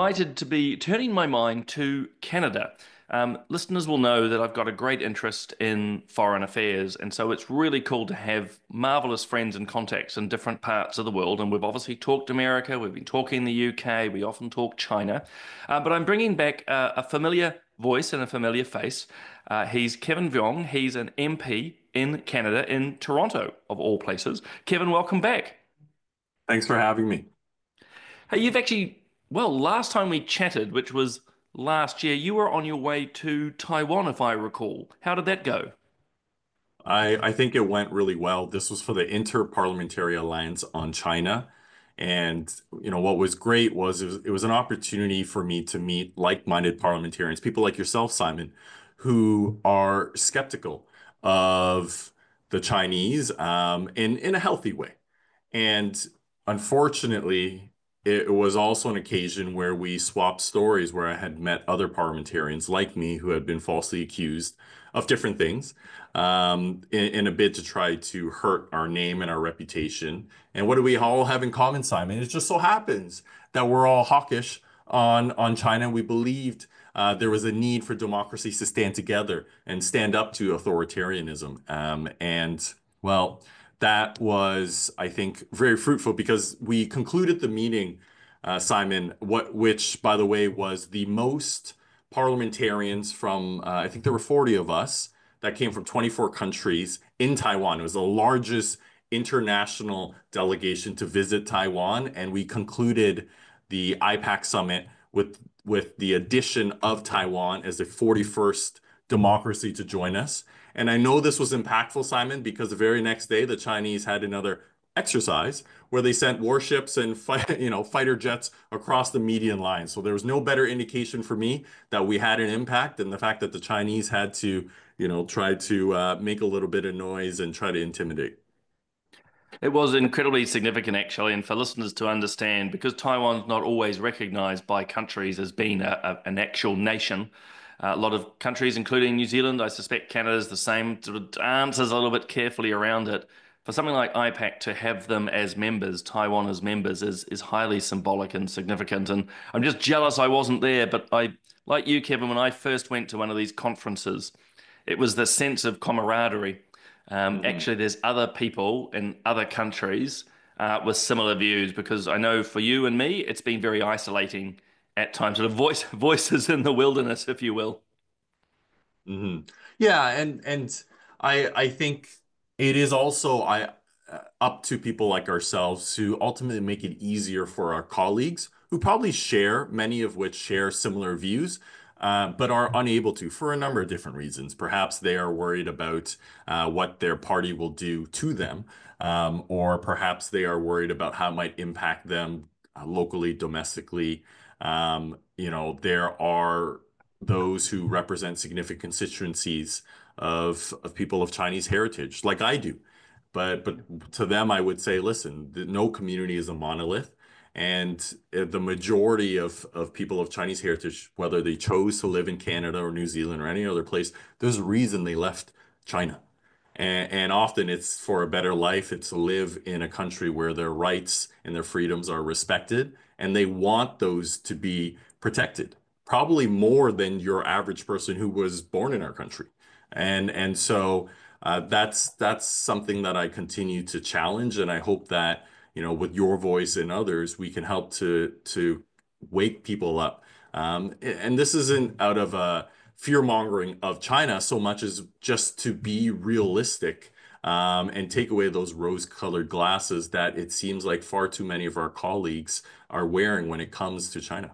delighted to be turning my mind to Canada. Listeners will know that I've got a great interest in foreign affairs, and so it's really cool to have marvelous friends and contacts in different parts of the world. And we've obviously talked America, we've been talking the UK, we often talk China, but I'm bringing back a familiar voice and a familiar face. He's Kevin Vuong. He's an MP in Canada, in Toronto, of all places. Kevin, welcome back. Thanks for having me. Hey, you've actually, well, last time we chatted, which was last year, you were on your way to Taiwan, if I recall. How did that go? I think it went really well. This was for the Inter-Parliamentary Alliance on China. And what was great was it was an opportunity for me to meet like-minded parliamentarians, people like yourself, Simon, who are skeptical of the Chinese in a healthy way. And unfortunately, it was also an occasion where we swapped stories, where I had met other parliamentarians like me who had been falsely accused of different things in a bid to try to hurt our name and our reputation. And what do we all have in common, Simon? It just so happens that we're all hawkish on China. We believed there was a need for democracies to stand together and stand up to authoritarianism. And well, that was, I think, very fruitful because we concluded the meeting, Simon, which, by the way, was the most parliamentarians from, I think there were 40 of us that came from 24 countries in Taiwan. It was the largest international delegation to visit Taiwan, and we concluded the IPAC summit with the addition of Taiwan as the 41st democracy to join us. And I know this was impactful, Simon, because the very next day the Chinese had another exercise where they sent warships and fighter jets across the median line. So there was no better indication for me that we had an impact than the fact that the Chinese had to, try to make a little bit of noise and try to intimidate. It was incredibly significant, actually, and for listeners to understand, because Taiwan's not always recognized by countries as being an actual nation. A lot of countries, including New Zealand, I suspect Canada's the same, sort of dances a little bit carefully around it. For something like IPAC to have them as members, Taiwan as members, is highly symbolic and significant. And I'm just jealous I wasn't there, but like you, Kevin, when I first went to one of these conferences, it was the sense of camaraderie. Mhm. Actually, there's other people in other countries with similar views because I know for you and me, it's been very isolating at times, sort of voices in the wilderness, if you will. hmm Yeah, and I think it is also up to people like ourselves to ultimately make it easier for our colleagues who probably share, many of which share similar views, but are unable to for a number of different reasons. Perhaps they are worried about what their party will do to them, or perhaps they are worried about how it might impact them locally, domestically. There are those who represent significant constituencies of people of Chinese heritage, like I do. But to them, I would say, listen, no community is a monolith, and the majority of people of Chinese heritage, whether they chose to live in Canada or New Zealand or any other place, there's a reason they left China. And often it's for a better life. It's to live in a country where their rights and their freedoms are respected, and they want those to be protected, probably more than your average person who was born in our country. And so that's something that I continue to challenge, and I hope that, with your voice and others, we can help to wake people up. And this isn't out of a fear-mongering of China so much as just to be realistic, and take away those rose-colored glasses that it seems like far too many of our colleagues are wearing when it comes to China.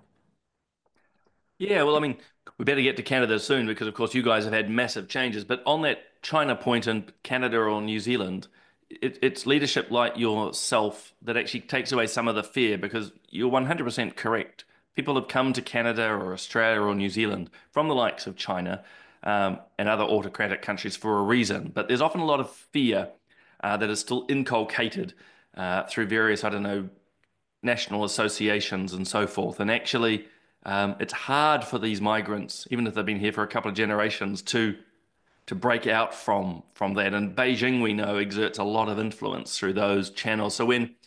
Yeah, well, I mean, we better get to Canada soon because, of course, you guys have had massive changes. But on that China point in Canada or New Zealand, it's leadership like yourself that actually takes away some of the fear because you're 100% correct. People have come to Canada or Australia or New Zealand from the likes of China and other autocratic countries for a reason. But there's often a lot of fear that is still inculcated through various, I don't know, national associations and so forth. And actually, it's hard for these migrants, even if they've been here for a couple of generations, to break out from that. And Beijing, we know, exerts a lot of influence through those channels. So when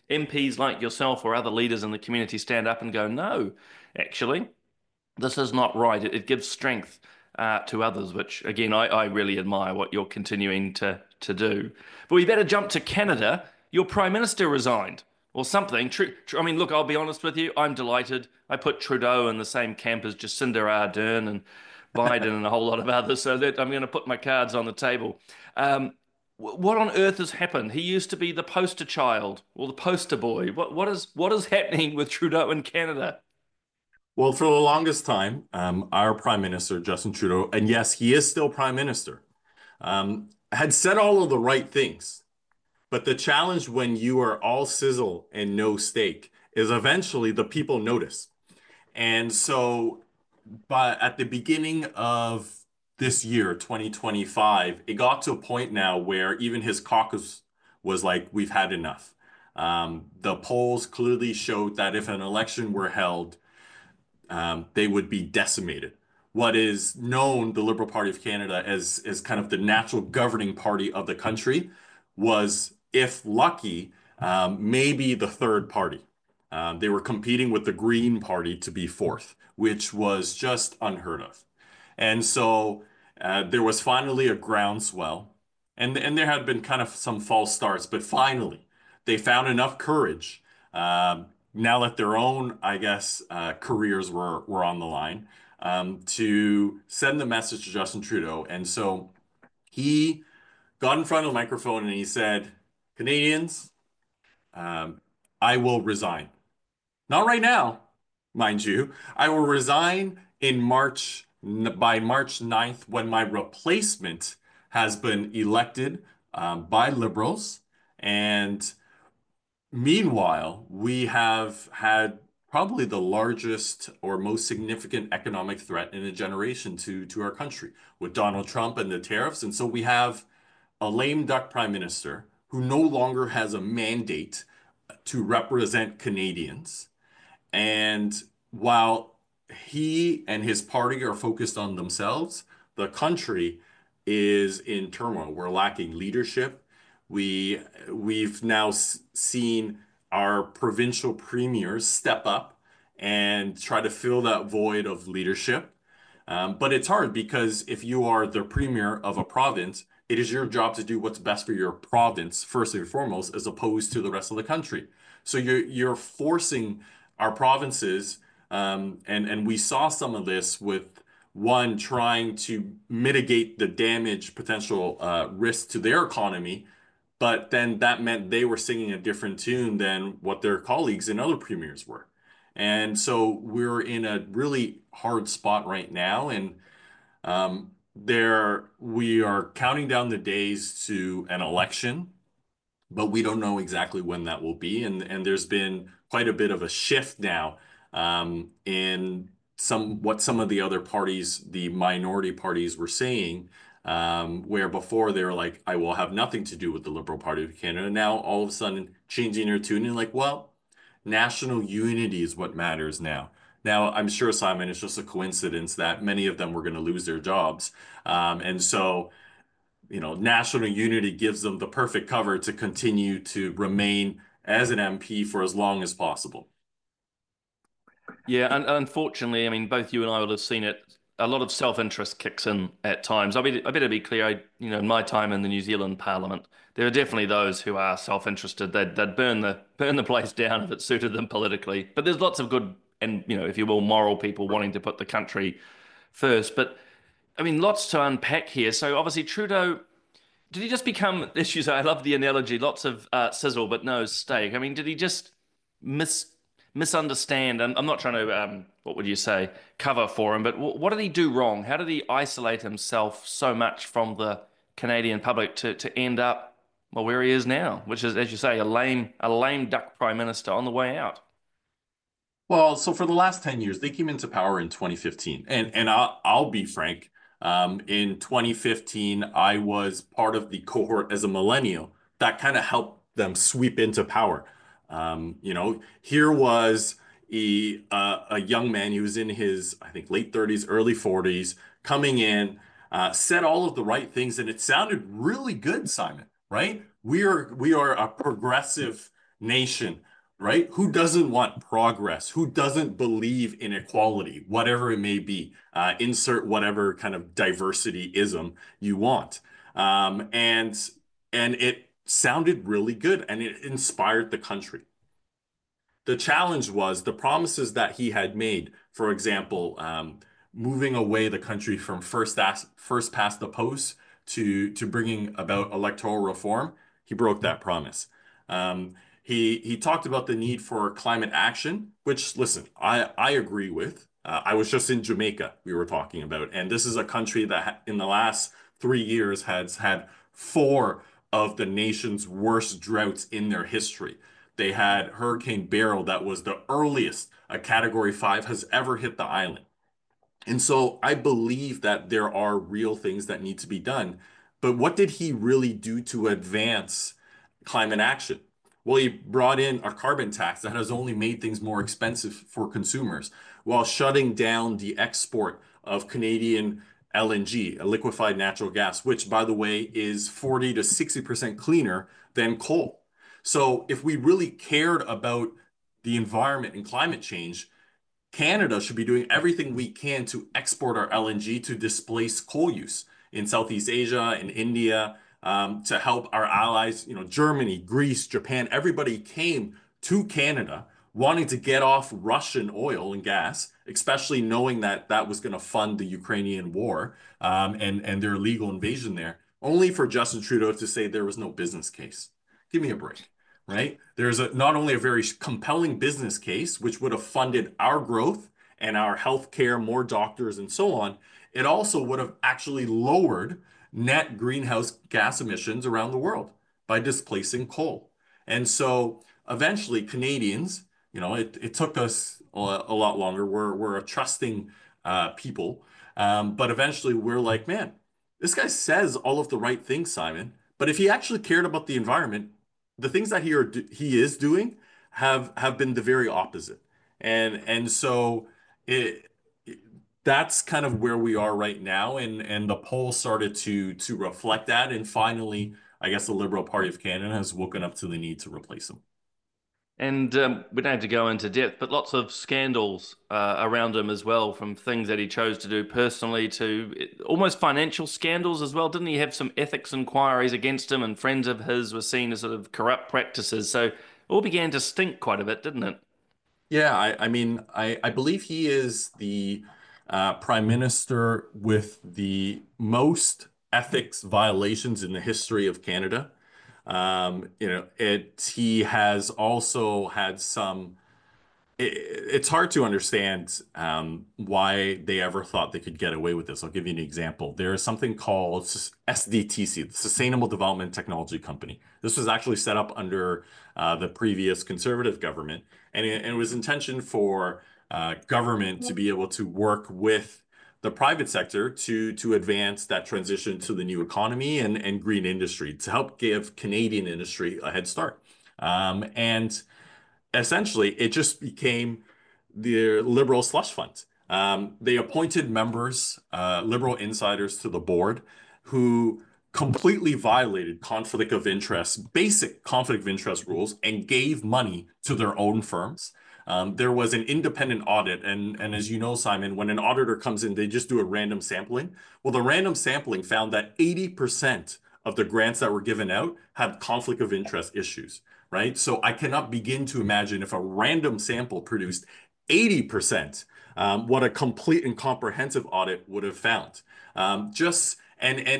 MPs like yourself or other leaders in the community stand up and go, no, actually, this is not right. It gives strength to others, which again, I really admire what you're continuing to do. But we better jump to Canada. Your prime minister resigned or something. I mean, look, I'll be honest with you. I'm delighted. I put Trudeau in the same camp as Jacinda Ardern and Biden and a whole lot of others. So that I'm going to put my cards on the table. What on earth has happened? He used to be the poster child or the poster boy. What is happening with Trudeau in Canada? Well, for the longest time, our Prime Minister, Justin Trudeau, and yes, he is still Prime Minister, had said all of the right things. But the challenge when you are all sizzle and no steak is eventually the people notice. And so, but at the beginning of this year, 2025, it got to a point now where even his caucus was like, we've had enough. The polls clearly showed that if an election were held, they would be decimated. What is known, the Liberal Party of Canada, as kind of the natural governing party of the country, was, if lucky, maybe the third party. They were competing with the Green Party to be fourth, which was just unheard of. And so there was finally a groundswell, and there had been kind of some false starts, but finally they found enough courage now that their own, I guess, careers were on the line to send the message to Justin Trudeau. And so he got in front of the microphone and he said, Canadians, um, I will resign. Not right now, mind you. I will resign in March, by March 9th, when my replacement has been elected by Liberals. And meanwhile, we have had probably the largest or most significant economic threat in a generation to our country with Donald Trump and the tariffs. And so we have a lame duck prime minister who no longer has a mandate to represent Canadians. And while he and his party are focused on themselves, the country is in turmoil. We're lacking leadership. We we've now seen our provincial premiers step up and try to fill that void of leadership. But it's hard because if you are the premier of a province, it is your job to do what's best for your province first and foremost, as opposed to the rest of the country. So you're forcing our provinces, and we saw some of this with one trying to mitigate the damage potential risk to their economy, but then that meant they were singing a different tune than what their colleagues and other premiers were. And so we're in a really hard spot right now, and there we are counting down the days to an election, but we don't know exactly when that will be. And there's been quite a bit of a shift now in some of the other parties, the minority parties, were saying, where before they were like, I will have nothing to do with the Liberal Party of Canada. Now all of a sudden changing their tune and like, well, national unity is what matters now. Now, I'm sure, Simon, it's just a coincidence that many of them were going to lose their jobs. And so national unity gives them the perfect cover to continue to remain as an MP for as long as possible. Yeah, and unfortunately, I mean, both you and I will have seen it. A lot of self-interest kicks in at times. I better be clear. In my time in the New Zealand Parliament, there are definitely those who are self-interested. They'd burn the place down if it suited them politically. But there's lots of good and, if you will, moral people wanting to put the country first. But I mean, lots to unpack here. So obviously, Trudeau. Did he just become issues? I love the analogy. Lots of sizzle, but no steak. I mean, did he just mis misunderstand? And I'm not trying to, what would you say, cover for him, but what did he do wrong? How did he isolate himself so much from the Canadian public to end up, well, where he is now, which is, as you say, a lame duck prime minister on the way out? Well, so for the last 10 years, they came into power in 2015. And I'll be frank, in 2015, I was part of the cohort as a millennial that kind of helped them sweep into power. Here was a young man who was in his, I think, late 30s, early 40s, coming in, said all of the right things, and it sounded really good, Simon, right? We are a progressive nation, right? Who doesn't want progress? Who doesn't believe in equality, whatever it may be? Insert whatever kind of diversity-ism you want. Um, and and it sounded really good and it inspired the country. The challenge was the promises that he had made, for example, moving away the country from first past the post to bringing about electoral reform. He broke that promise. He talked about the need for climate action, which, listen, I agree with. I was just in Jamaica, we were talking about, and this is a country that in the last 3 years has had four of the nation's worst droughts in their history. They had Hurricane Beryl that was the earliest a Category 5 has ever hit the island. And so I believe that there are real things that need to be done. But what did he really do to advance climate action? Well, he brought in a carbon tax that has only made things more expensive for consumers while shutting down the export of Canadian LNG, a liquefied natural gas, which, by the way, is 40 to 60% cleaner than coal. So if we really cared about the environment and climate change, Canada should be doing everything we can to export our LNG to displace coal use in Southeast Asia, in India, to help our allies, Germany, Greece, Japan, everybody came to Canada wanting to get off Russian oil and gas, especially knowing that that was going to fund the Ukrainian war, and their illegal invasion there, only for Justin Trudeau to say there was no business case. Give me a break, right? There's not only a very compelling business case, which would have funded our growth and our healthcare, more doctors, and so on, it also would have actually lowered net greenhouse gas emissions around the world by displacing coal. And so eventually, Canadians, it took us a lot longer. We're a trusting people. But eventually, we're like, man, this guy says all of the right things, Simon. But if he actually cared about the environment, the things that he is doing have been the very opposite. And so it, that's kind of where we are right now. And the poll started to reflect that. And finally, I guess the Liberal Party of Canada has woken up to the need to replace him. And we don't have to go into depth, but lots of scandals around him as well, from things that he chose to do personally to almost financial scandals as well. Didn't he have some ethics inquiries against him, and friends of his were seen as sort of corrupt practices? So it all began to stink quite a bit, didn't it? Yeah, I mean, I believe he is the prime minister with the most ethics violations in the history of Canada. He has also had some it's hard to understand why they ever thought they could get away with this. I'll give you an example. There is something called SDTC, the Sustainable Development Technology Company. This was actually set up under the previous conservative government, and it was intentioned for government to be able to work with the private sector to advance that transition to the new economy and green industry to help give Canadian industry a head start. And essentially, it just became the liberal slush fund. They appointed members, liberal insiders to the board who completely violated conflict of interest, basic conflict of interest rules, and gave money to their own firms. There was an independent audit, and as you know, Simon, when an auditor comes in, they just do a random sampling. Well, the random sampling found that 80% of the grants that were given out had conflict of interest issues, right? So I cannot begin to imagine if a random sample produced 80%, what a complete and comprehensive audit would have found. Just and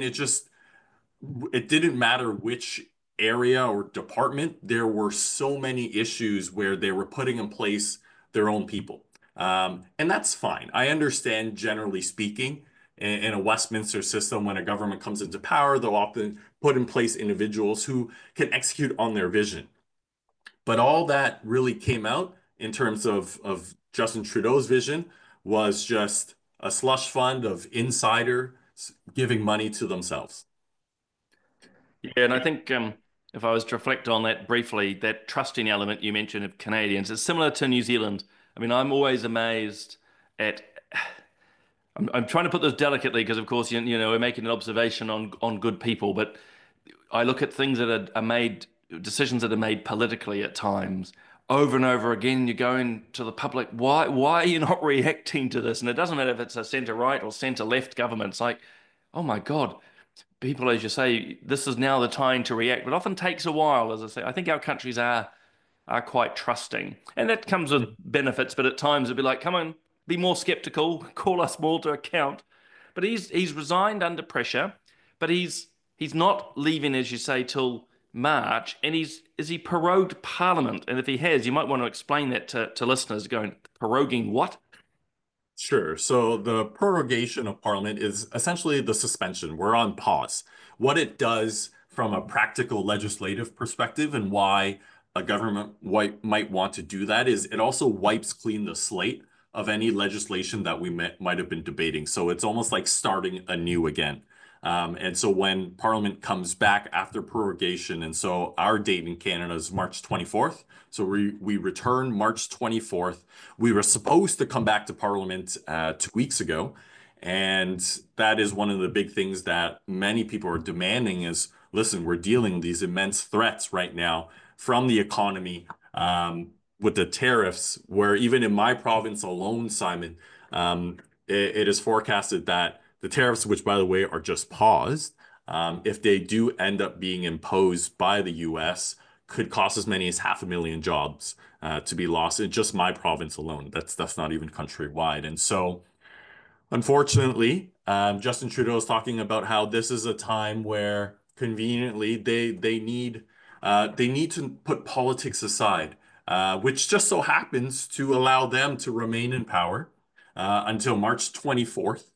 it didn't matter which area or department, there were so many issues where they were putting in place their own people. And that's fine. I understand, generally speaking, in a Westminster system, when a government comes into power, they'll often put in place individuals who can execute on their vision. But all that really came out in terms of Justin Trudeau's vision was just a slush fund of insiders giving money to themselves. Yeah, and I think if I was to reflect on that briefly, that trusting element you mentioned of Canadians is similar to New Zealand. I mean, I'm always amazed at. I'm trying to put this delicately because, of course, we're making an observation on good people, but I look at things that are made decisions that are made politically at times over and over again. You're going to the public, why are you not reacting to this? And it doesn't matter if it's a centre right or centre left government. It's like, oh my God, people, as you say, this is now the time to react. But it often takes a while, as I say. I think our countries are quite trusting, and that comes with benefits. But at times it'd be like, come on, be more skeptical, call us more to account. But he's resigned under pressure, but he's not leaving, as you say, till March. And is he prorogued Parliament? And if he has, you might want to explain that to listeners. Going, proroguing what? Sure. So the prorogation of Parliament is essentially the suspension. We're on pause. What it does from a practical legislative perspective and why a government might want to do that is it also wipes clean the slate of any legislation that we might have been debating. So it's almost like starting anew again. And so when Parliament comes back after prorogation, and so our date in Canada is March 24th. So we return March 24th. We were supposed to come back to Parliament 2 weeks ago. And that is one of the big things that many people are demanding is, listen, we're dealing these immense threats right now from the economy with the tariffs, where even in my province alone, Simon, it is forecasted that the tariffs, which by the way are just paused, if they do end up being imposed by the US, could cost as many as 500,000 jobs to be lost in just my province alone. That's not even countrywide. And so, unfortunately, Justin Trudeau is talking about how this is a time where conveniently they need to put politics aside, which just so happens to allow them to remain in power until March 24th.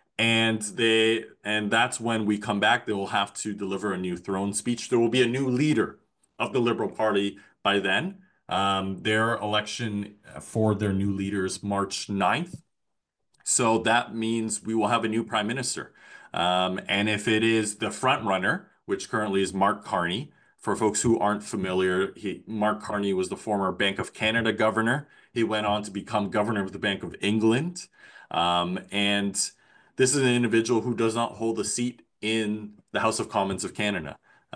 And that's when we come back. They will have to deliver a new throne speech. There will be a new leader of the Liberal Party by then. Their election for their new leaders March 9th. So that means we will have a new prime minister. And if it is the front runner, which currently is Mark Carney, for folks who aren't familiar, Mark Carney was the former Bank of Canada governor. He went on to become governor of the Bank of England. And this is an individual who does not hold a seat in the House of Commons of Canada.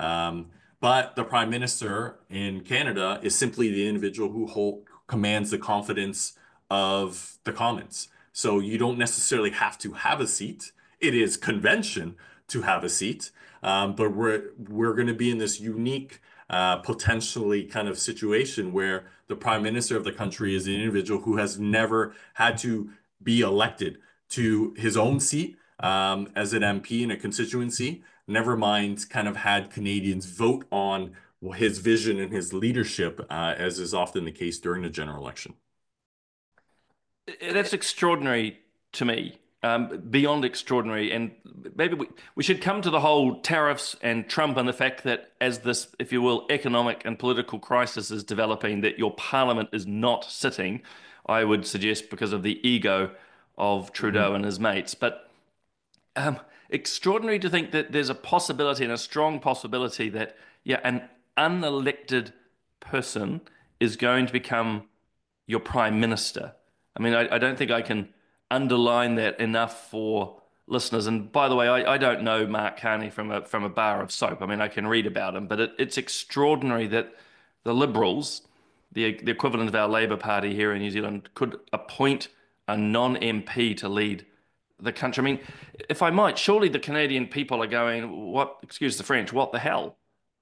But the prime minister in Canada is simply the individual who commands the confidence of the Commons. So you don't necessarily have to have a seat. It is convention to have a seat, but we're going to be in this unique, potentially kind of situation where the prime minister of the country is an individual who has never had to be elected to his own seat as an MP in a constituency. Never mind, kind of had Canadians vote on his vision and his leadership, as is often the case during the general election. That's extraordinary to me, beyond extraordinary. And maybe we should come to the whole tariffs and Trump and the fact that as this, if you will, economic and political crisis is developing, that your parliament is not sitting, I would suggest because of the ego of Trudeau Mhm. and his mates. But extraordinary to think that there's a possibility and a strong possibility that, yeah, an unelected person is going to become your prime minister. I mean, I don't think I can underline that enough for listeners. And by the way, I don't know Mark Carney from a bar of soap. I mean, I can read about him, but it's extraordinary that the Liberals, the equivalent of our Labour Party here in New Zealand, could appoint a non-MP to lead the country. I mean, if I might, surely the Canadian people are going, what, excuse the French, what the hell?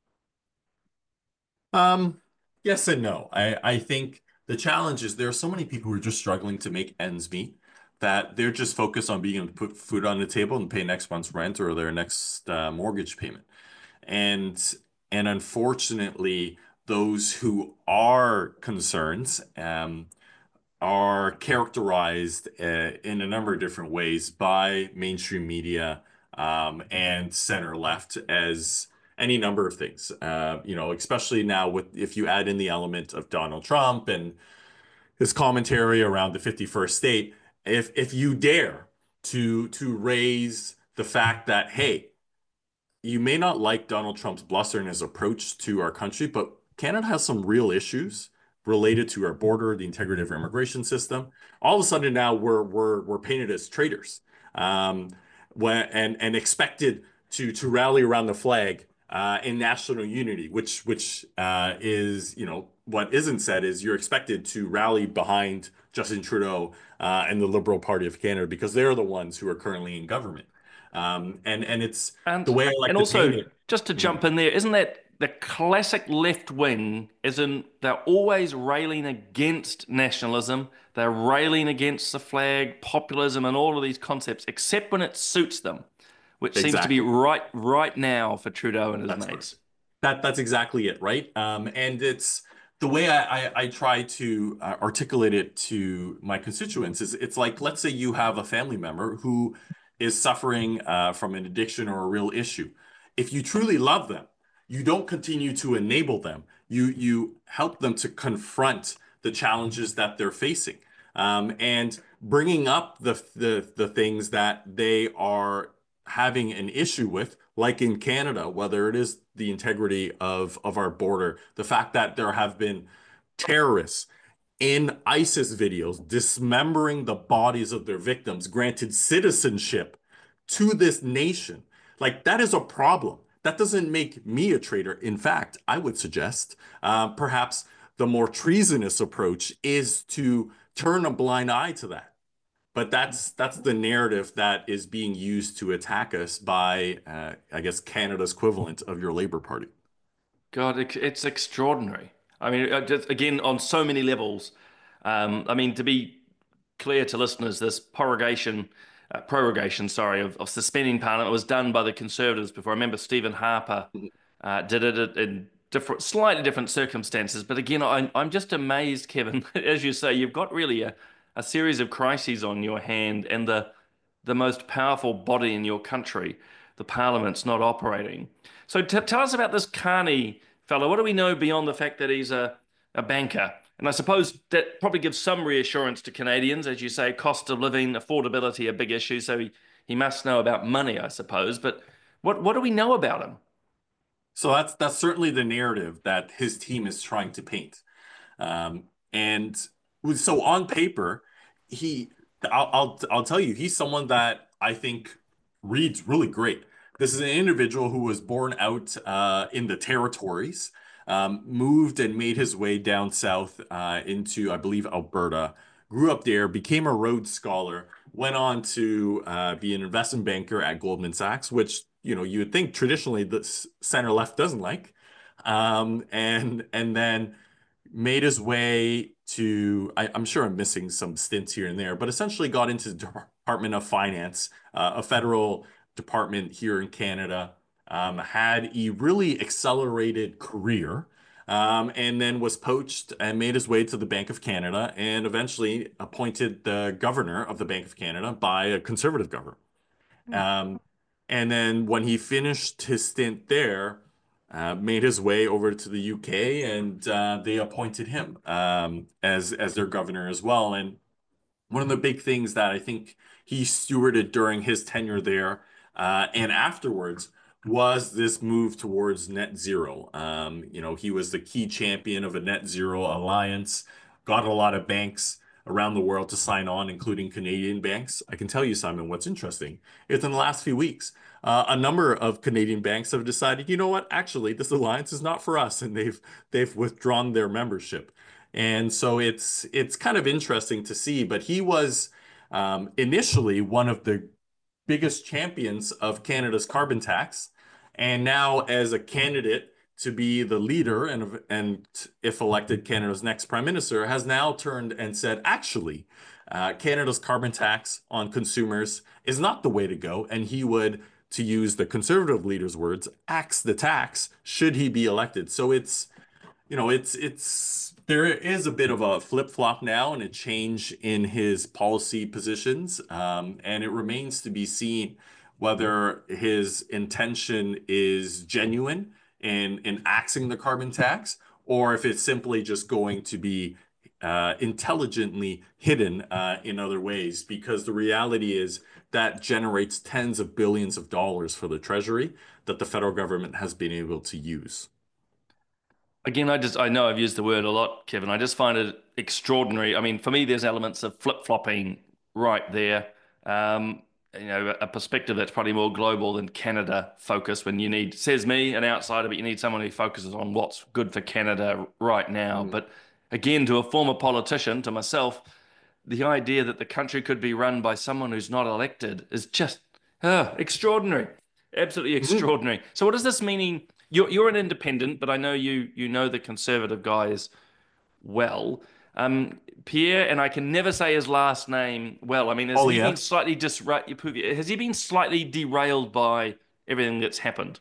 Um, yes and no. I think the challenge is there are so many people who are just struggling to make ends meet that they're just focused on being able to put food on the table and pay next month's rent or their next mortgage payment. And and unfortunately, those who are concerned are characterized in a number of different ways by mainstream media and center left as any number of things. Especially now with if you add in the element of Donald Trump and his commentary around the 51st state, if you dare to raise the fact that, hey, you may not like Donald Trump's bluster and his approach to our country, but Canada has some real issues related to our border, the integrity of our immigration system. All of a sudden now we're painted as traitors, and expected to rally around the flag in national unity, which is, what isn't said is you're expected to rally behind Justin Trudeau and the Liberal Party of Canada because they're the ones who are currently in government. And it's the And way I like and to paint also, it. just to Mhm. jump in there, isn't that the classic left wing? Is in they're always railing against nationalism, they're railing against the flag, populism, and all of these concepts, except when it suits them, which seems to be Exactly. right now for Trudeau and his That's right. mates. That's exactly it, right? And it's the way I try to articulate it to my constituents is it's like, let's say you have a family member who is suffering from an addiction or a real issue. If you truly love them, you don't continue to enable them. You help them to confront the challenges that they're facing, and bringing up the things that they are having an issue with, like in Canada, whether it is the integrity of our border, the fact that there have been terrorists in ISIS videos dismembering the bodies of their victims, granted citizenship to this nation. Like, that is a problem. That doesn't make me a traitor. In fact, I would suggest perhaps the more treasonous approach is to turn a blind eye to that. But that's the narrative that is being used to attack us by, I guess, Canada's equivalent of your Labour Party. God, it's extraordinary. I mean, just, again, on so many levels. I mean, to be clear to listeners, this prorogation, sorry, of suspending Parliament was done by the Conservatives before. I remember Stephen Harper did it in different, slightly different circumstances. But again, I'm just amazed, Kevin. As you say, you've got really a series of crises on your hand, and the most powerful body in your country, the Parliament's not operating. So tell us about this Carney fellow. What do we know beyond the fact that he's a banker? And I suppose that probably gives some reassurance to Canadians, as you say, cost of living, affordability, a big issue. So he must know about money, I suppose. But what do we know about him? So that's certainly the narrative that his team is trying to paint. And so on paper, he, I'll tell you, he's someone that I think reads really great. This is an individual who was born out in the territories, moved and made his way down south into, I believe, Alberta, grew up there, became a Rhodes Scholar, went on to be an investment banker at Goldman Sachs, which, you would think traditionally the center left doesn't like. And then made his way to, I'm sure I'm missing some stints here and there, but essentially got into the Department of Finance, a federal department here in Canada, had a really accelerated career, and then was poached and made his way to the Bank of Canada and eventually appointed the governor of the Bank of Canada by a conservative governor. Um, and then when he finished his stint there, made his way over to the UK, and they appointed him as their governor as well. And one of the big things that I think he stewarded during his tenure there and afterwards was this move towards net zero. He was the key champion of a net zero alliance, got a lot of banks around the world to sign on, including Canadian banks. I can tell you, Simon, what's interesting is in the last few weeks, a number of Canadian banks have decided, you know what, actually, this alliance is not for us, and they've withdrawn their membership. And so it's kind of interesting to see, but he was initially one of the biggest champions of Canada's carbon tax, and now as a candidate to be the leader and if elected, Canada's next prime minister, has now turned and said, actually, Canada's carbon tax on consumers is not the way to go, and he would, to use the conservative leader's words, axe the tax should he be elected. So it's there is a bit of a flip-flop now and a change in his policy positions, and it remains to be seen whether his intention is genuine in axing the carbon tax, or if it's simply just going to be intelligently hidden in other ways. Because the reality is that generates tens of billions of dollars for the Treasury that the federal government has been able to use. Again, I know I've used the word a lot, Kevin. I just find it extraordinary. I mean, for me, there's elements of flip-flopping right there. Um, a perspective that's probably more global than Canada focused. When you need, says me, an outsider, but you need someone who focuses on what's good for Canada right now. Mhm. But again, to a former politician, to myself, the idea that the country could be run by someone who's not elected is just extraordinary, absolutely Mhm. extraordinary. So, what does this mean? You're an independent, but I know you know the conservative guys well. Pierre, and I can never say his last name well. I mean, has he been Polyev. slightly has he been slightly derailed by everything that's happened?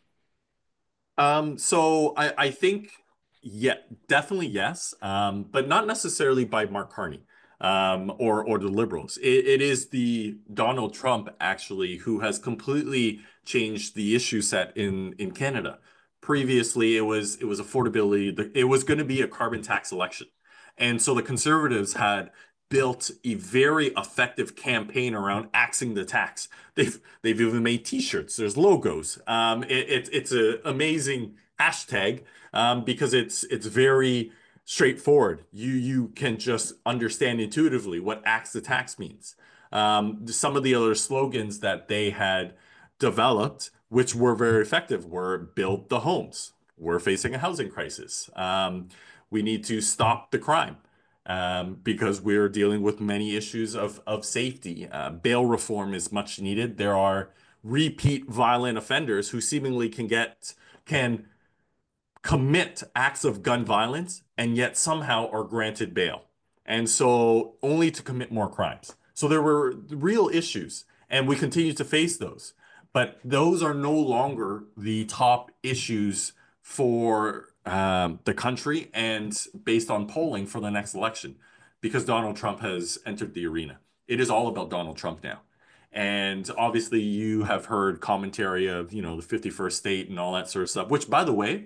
So I think yeah, definitely yes, but not necessarily by Mark Carney, or the liberals. It is the Donald Trump actually who has completely changed the issue set in Canada. Previously, it was affordability. It was going to be a carbon tax election, and so the Conservatives had built a very effective campaign around axing the tax. They've even made T-shirts. There's logos. It's an amazing hashtag, because it's very straightforward. You can just understand intuitively what axe the tax means. Some of the other slogans that they had developed, which were very effective, were build the homes. We're facing a housing crisis. We need to stop the crime, because we're dealing with many issues of safety. Bail reform is much needed. There are repeat violent offenders who seemingly can commit acts of gun violence and yet somehow are granted bail. And so only to commit more crimes. So there were real issues, and we continue to face those. But those are no longer the top issues for the country and based on polling for the next election, because Donald Trump has entered the arena. It is all about Donald Trump now. And obviously, you have heard commentary of, the 51st state and all that sort of stuff, which, by the way,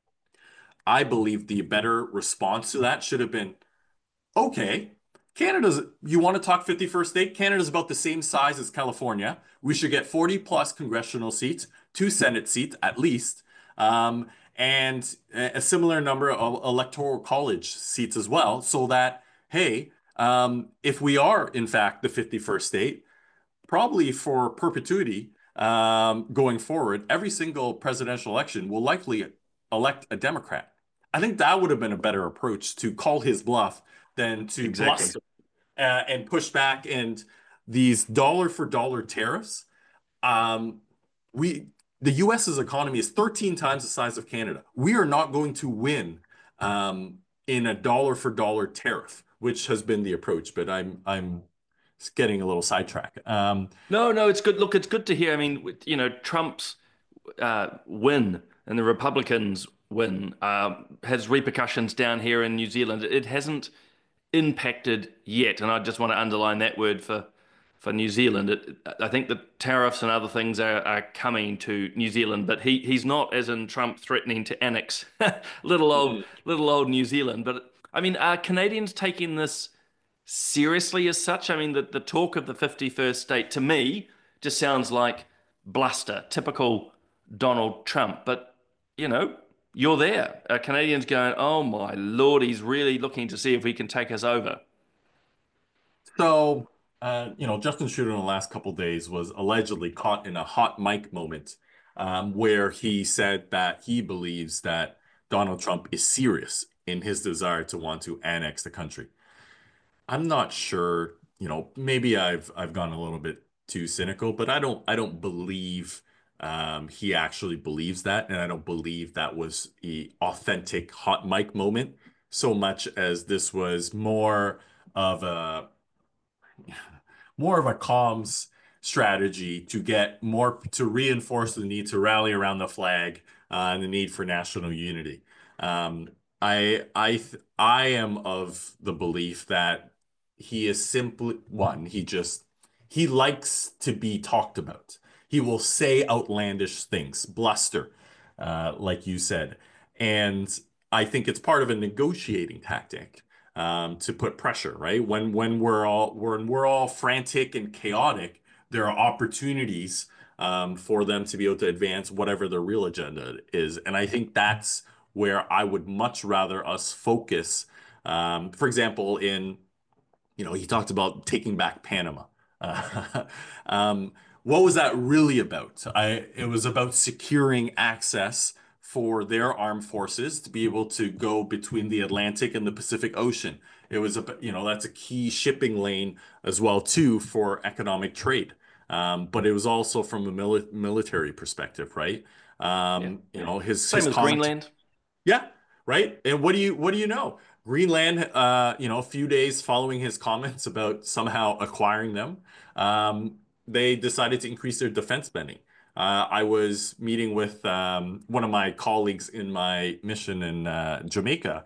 I believe the better response to that should have been, okay, you want to talk 51st state? Canada's about the same size as California. We should get 40 plus congressional seats, two Senate seats at least, and a similar number of electoral college seats as well, so that, hey, if we are in fact the 51st state, probably for perpetuity, going forward, every single presidential election will likely elect a Democrat. I think that would have been a better approach to call his bluff than to Exactly. bluster, and push back. And these dollar for dollar tariffs, um, we the US's economy is 13 times the size of Canada. We are not going to win, in a dollar for dollar tariff, which has been the approach. But I'm getting a little sidetracked. No, no, it's good. Look, it's good to hear. I mean, Trump's win and the Republicans' win has repercussions down here in New Zealand. It hasn't impacted yet, and I just want to underline that word for New Zealand. I think the tariffs and other things are coming to New Zealand, but he's not, as in Trump threatening to annex little old New Zealand. But I mean, are Canadians taking this seriously as such? I mean, the talk of the 51st state to me just sounds like bluster, typical Donald Trump. But, you know, you're there. Canadians going, oh my Lord, he's really looking to see if he can take us over. So, Justin Trudeau in the last couple days was allegedly caught in a hot mic moment, where he said that he believes that Donald Trump is serious in his desire to want to annex the country. I'm not sure, maybe I've gone a little bit too cynical, but I don't believe, he actually believes that, and I don't believe that was a authentic hot mic moment so much as this was of a more of a comms strategy to get more to reinforce the need to rally around the flag, and the need for national unity. Um, I am of the belief that he is simply one. He likes to be talked about. He will say outlandish things, bluster, like you said, and I think it's part of a negotiating tactic, to put pressure, right? When we're all frantic and chaotic, there are opportunities, for them to be able to advance whatever their real agenda is, and I think that's where I would much rather us focus. For example, he talked about taking back Panama. Uh, um, what was that really about? It was about securing access for their armed forces to be able to go between the Atlantic and the Pacific Ocean. It was that's a key shipping lane as well too for economic trade. But it was also from a military perspective, right? Yeah. His Same as comment. Greenland. Yeah, right. And what do you know? Greenland, a few days following his comments about somehow acquiring them, they decided to increase their defense spending. I was meeting with one of my colleagues in my mission in Jamaica.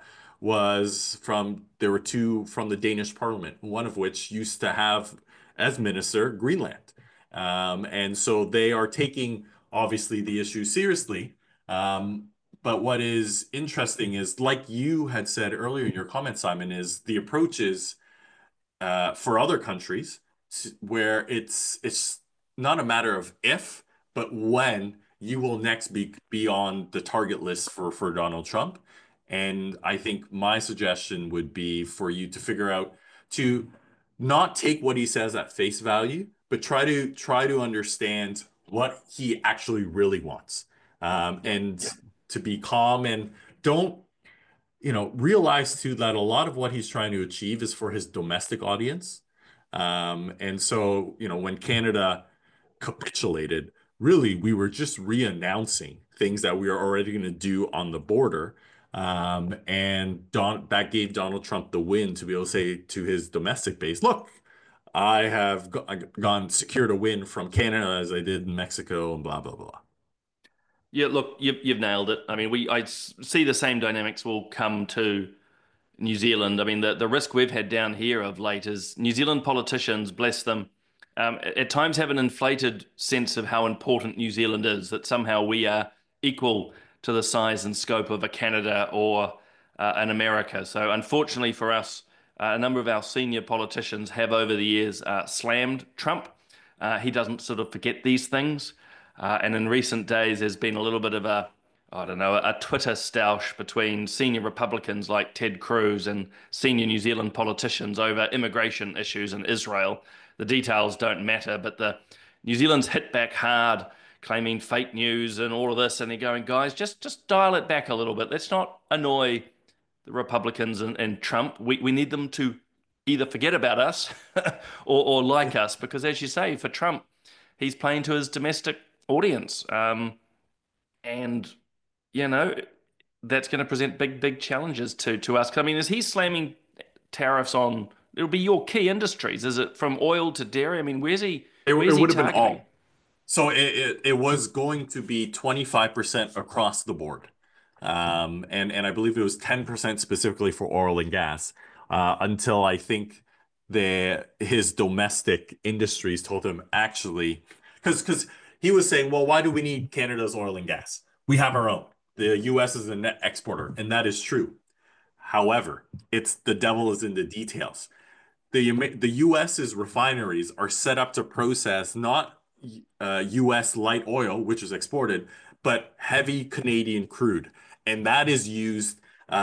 There were two from the Danish Parliament, one of which used to have as minister Greenland, and so they are taking obviously the issue seriously. Um, but what is interesting is, like you had said earlier in your comment, Simon, is the approach is for other countries where it's not a matter of if, but when you will next be on the target list for Donald Trump. And I think my suggestion would be for you to figure out to not take what he says at face value, but try to understand what he actually really wants. Yeah. And to be calm and don't realize too that a lot of what he's trying to achieve is for his domestic audience. And so, when Canada capitulated, really, we were just re-announcing things that we are already going to do on the border. And that gave Donald Trump the win to be able to say to his domestic base, look, I have gone secured a win from Canada as I did in Mexico and blah, blah, blah. Yeah, look, you've nailed it. I mean, see the same dynamics will come to New Zealand. I mean, the risk we've had down here of late is New Zealand politicians, bless them, at times have an inflated sense of how important New Zealand is, that somehow we are equal to the size and scope of a Canada or an America. So, unfortunately for us, a number of our senior politicians have over the years slammed Trump. He doesn't sort of forget these things. And in recent days, there's been a little bit of I don't know, a Twitter stoush between senior Republicans like Ted Cruz and senior New Zealand politicians over immigration issues in Israel. The details don't matter, but the New Zealand's hit back hard, claiming fake news and all of this, and they're going, guys, just dial it back a little bit. Let's not annoy the Republicans and Trump. We need them to either forget about us or like us, because as you say, for Trump, he's playing to his domestic audience. And you know, that's going to present big challenges to us. I mean, is he slamming tariffs on? It'll be your key industries. Is it from oil to dairy? I mean, It where's he would have been targeting? all. So it was going to be 25% across the board. And I believe it was 10% specifically for oil and gas, until I think his domestic industries told him actually, because he was saying, well, why do we need Canada's oil and gas? We have our own. The US is a net exporter, and that is true. However, it's the devil is in the details. The US's refineries are set up to process not US light oil, which is exported, but heavy Canadian crude. And that is used,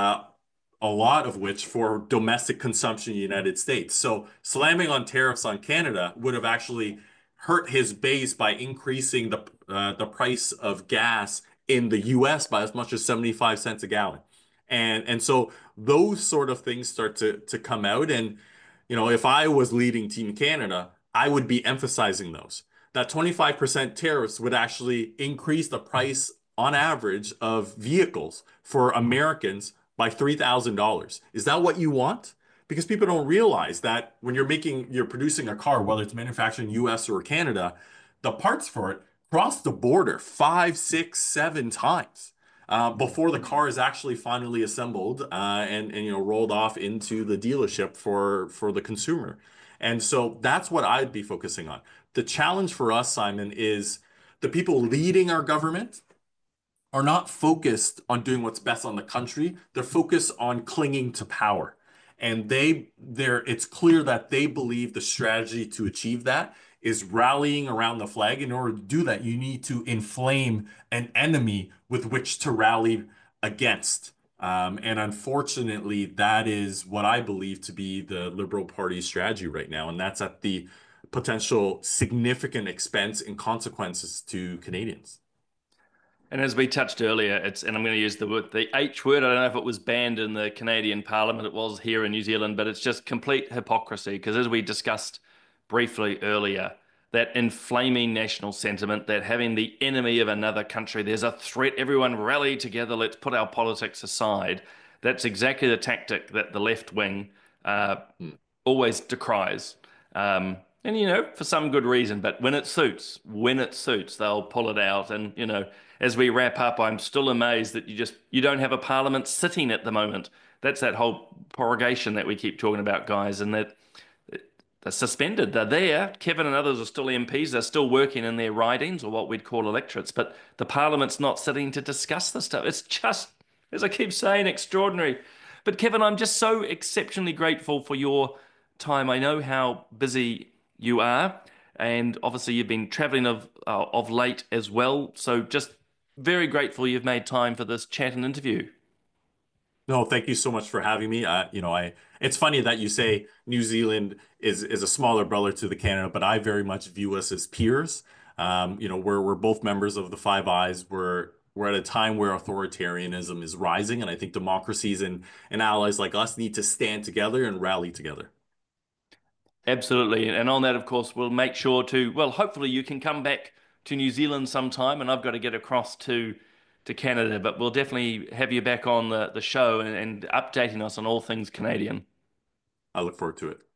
a lot of which for domestic consumption in the United States. So slamming on tariffs on Canada would have actually hurt his base by increasing the price of gas in the US by as much as 75 cents a gallon. And so those sort of things start to come out. And if I was leading Team Canada, I would be emphasizing those. That 25% tariffs would actually increase the price on average of vehicles for Americans by $3,000. Is that what you want? Because people don't realize that when you're producing a car, whether it's manufactured in US or Canada, the parts for it cross the border five, six, seven times before the car is actually finally assembled, and rolled off into the dealership for the consumer. And so that's what I'd be focusing on. The challenge for us, Simon, is the people leading our government are not focused on doing what's best on the country. They're focused on clinging to power. And it's clear that they believe the strategy to achieve that is rallying around the flag. In order to do that, you need to inflame an enemy with which to rally against. And unfortunately, that is what I believe to be the Liberal Party's strategy right now. And that's at the potential significant expense and consequences to Canadians. And as we touched earlier, and I'm going to use the H word. I don't know if it was banned in the Canadian Parliament. It was here in New Zealand, but it's just complete hypocrisy. Because as we discussed briefly earlier, that inflaming national sentiment, that having the enemy of another country, there's a threat, everyone rally together, let's put our politics aside. That's exactly the tactic that the left wing uh, Hmm. always decries. And for some good reason, but when it suits, they'll pull it out. And as we wrap up, I'm still amazed that you don't have a parliament sitting at the moment. That's that whole prorogation that we keep talking about, guys, and that they're suspended. They're there. Kevin and others are still MPs. They're still working in their ridings or what we'd call electorates, but the parliament's not sitting to discuss this stuff. It's just, as I keep saying, extraordinary. But Kevin, I'm just so exceptionally grateful for your time. I know how busy you are, and obviously you've been traveling of late as well. So just very grateful you've made time for this chat and interview. No, thank you so much for having me. It's funny that you say New Zealand is a smaller brother to the Canada, but I very much view us as peers. We're both members of the Five Eyes. We're at a time where authoritarianism is rising, and I think democracies and allies like us need to stand together and rally together. Absolutely. And on that, of course, we'll make sure well, hopefully you can come back to New Zealand sometime and I've got to get across to Canada, but we'll definitely have you back on the show and updating us on all things Canadian. I look forward to it.